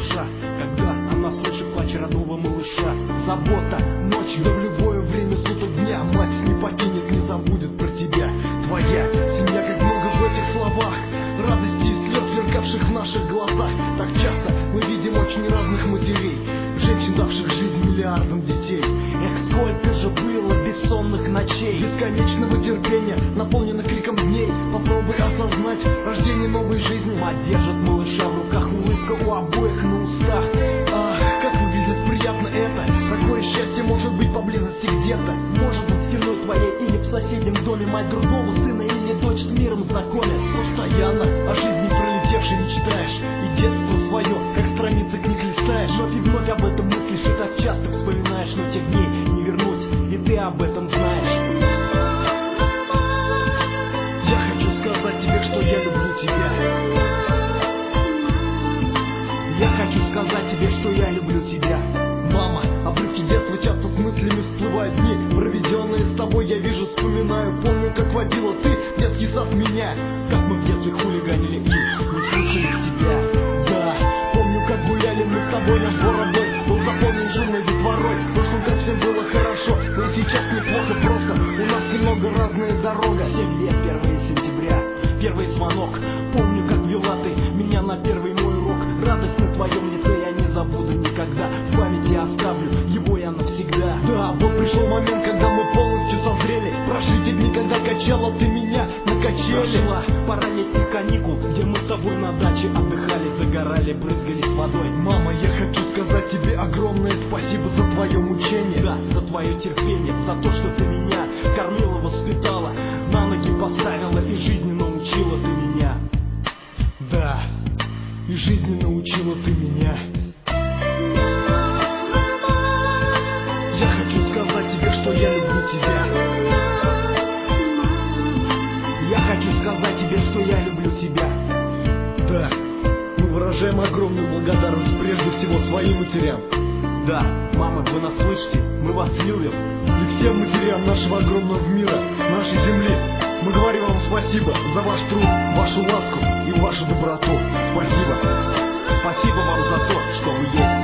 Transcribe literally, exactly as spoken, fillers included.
душа, когда она слышит плач родного малыша. Забота ночью, да в любое время суток дня. Мать не покинет, не забудет про тебя. Твоя семья, как много в этих словах, радости и слез, сверкавших в наших глазах. Так часто мы видим очень разных матерей, женщин, давших жизнь миллиардам детей. Эх, сколько же было бессонных ночей, бесконечного терпения, наполненных криком дней. Попробуй осознать рождение новой жизни. Мать держит малыша в руках, улыбка у обоих на устах. Ах, как выглядит приятно это. Такое счастье может быть поблизости где-то. Может быть, в стеной твоей или в соседнем доме мать грудного сына или дочь с миром знакомит. Постоянно о жизни пролетевшей мечтаешь, и детство свое, как страницы книг листаешь. Вновь и вновь об этом мыслишь и так часто вспоминаешь, но тех дней не вернуть, и ты об этом знаешь. Я хочу сказать тебе, что я люблю тебя. Я хочу сказать тебе, что я люблю тебя. Мама, обрывки детства часто с мыслями всплывают дни, проведенные с тобой, я вижу, вспоминаю. Помню, как водила ты в детский сад меня, как мы в детстве хулиганили и не слушали тебя. Да, помню, как гуляли мы с тобой, наш двор родной был заполнен шумной детворой. В прошлом, как всем было хорошо, но и сейчас неплохо просто. У нас немного разная дорога. Семь лет, первое сентября, первый звонок. Помню, как вела ты меня на первый мой урок. Радость на твоем лице я не забуду никогда. В памяти оставлю его я навсегда. Да, вот пришел момент, когда мы полностью созрели. Прошли те дни, когда качала ты меня на качели. Прошла пара летних каникул, где мы с тобой на даче отдыхали, загорали, брызгались водой. Мама, я хочу сказать тебе огромное спасибо за твое мучение. Да, за твое терпение, за то, что ты меня кормила, воспитала, на ноги поставила и жизни научила ты меня. Да, и жизни научила ты меня. Я хочу сказать тебе, что я люблю тебя. Я хочу сказать тебе, что я люблю тебя. Да, мы выражаем огромную благодарность прежде всего своим матерям. Да, мамы, вы нас слышите, мы вас любим. И всем матерям нашего огромного мира, нашей земли, мы говорим вам спасибо за ваш труд, вашу ласку и вашу доброту. Спасибо. Спасибо вам за то, что вы есть.